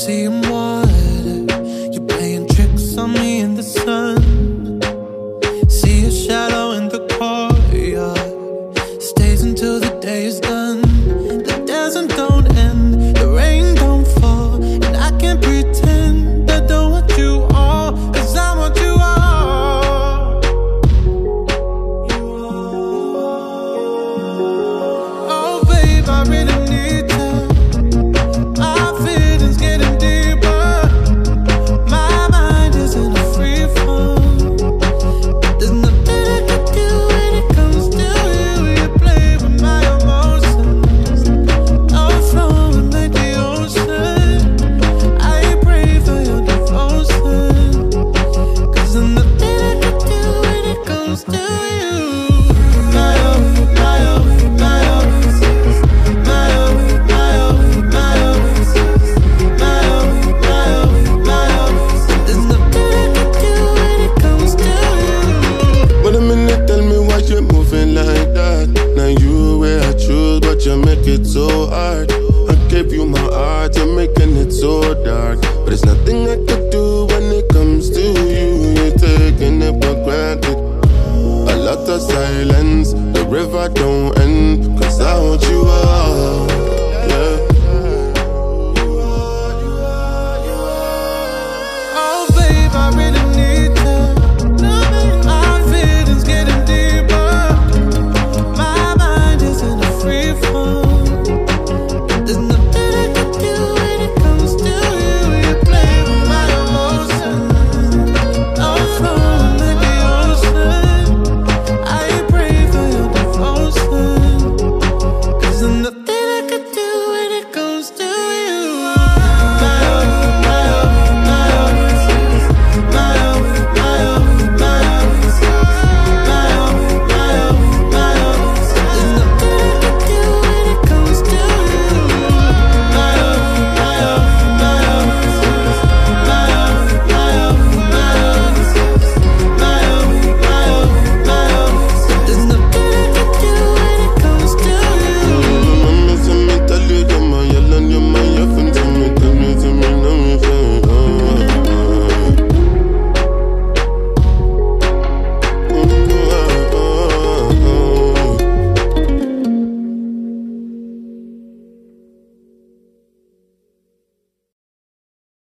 seeing water. You're playing tricks on me in the sun. See a shadow in the courtyard. Stays until the day is done. The desert don't end, the rain don't fall, and I can't pretend I don't want you all, 'cause I want you all. Oh babe, I really need you. My feelings getting deeper. My mind is in a free fall. There's nothing I can do when it comes to you. You play with my emotions. I'm flowing like the ocean. I pray for your devotion, 'cause there's nothing I can do when it comes to you. My oh, my oh, my oh. My oh, my oh, my oh. My oh, my oh, my oh. There's nothing I can do when it comes to you. Wait a minute, tell me why you're moving like that. Now you where I choose, but you make it so hard. I gave you my heart, you're making it so dark. But there's nothing I could